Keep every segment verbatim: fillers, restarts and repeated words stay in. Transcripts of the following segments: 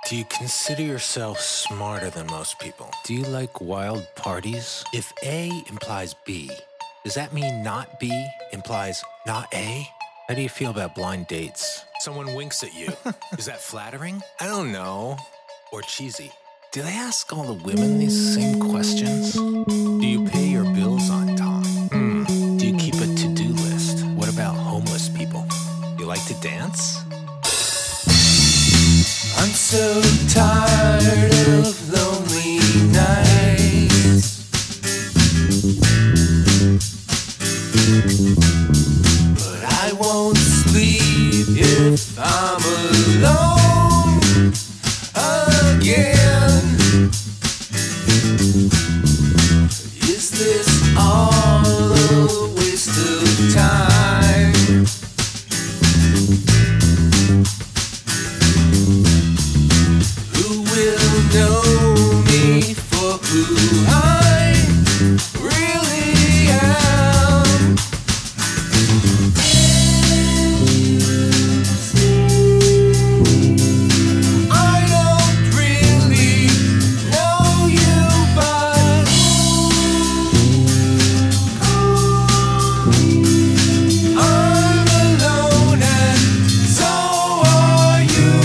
Do you consider yourself smarter than most people? Do you like wild parties? If A implies B, does that mean not B implies not A? How do you feel about blind dates? Someone winks at you. Is that flattering? I don't know. Or cheesy? Do they ask all the women these same questions? Do you pay your bills on time? Hmm. Do you keep a to-do list? What about homeless people? You like to dance? I'm so tired of lonely nights, but I won't sleep if I'm alone again. Is this all a waste of time? Know me for who I really am. I don't really know you, but I'm alone and so are you.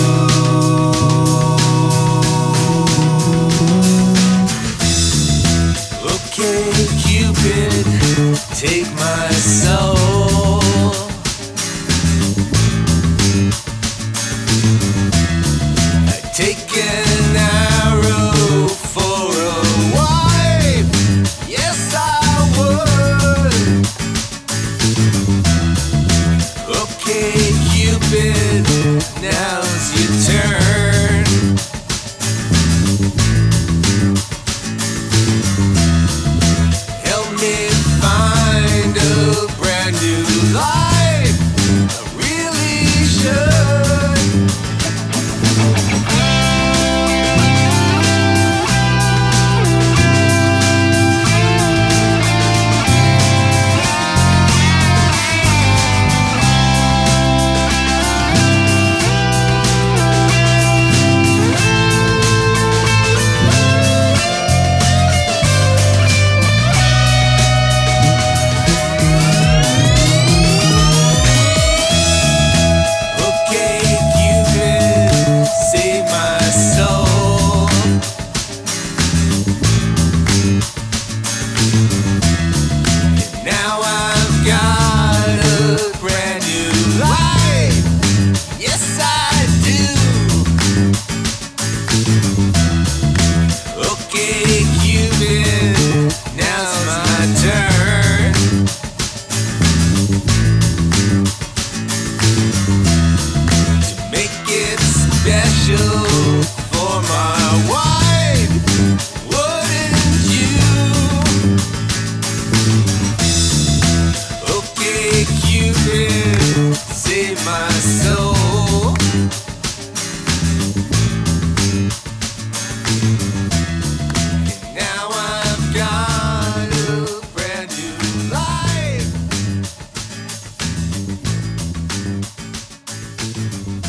Okay, Cupid, take my soul. I'd take an arrow for a wife. Yes, I would. Okay, Cupid, now's your turn. Find a brand new life. I really should. Now I've got a brand new life. Yes, I do. Okay, Cupid, now's my turn. To make it special for my wife, wouldn't you? Okay, Cupid, save my soul. And now I've got a brand new life.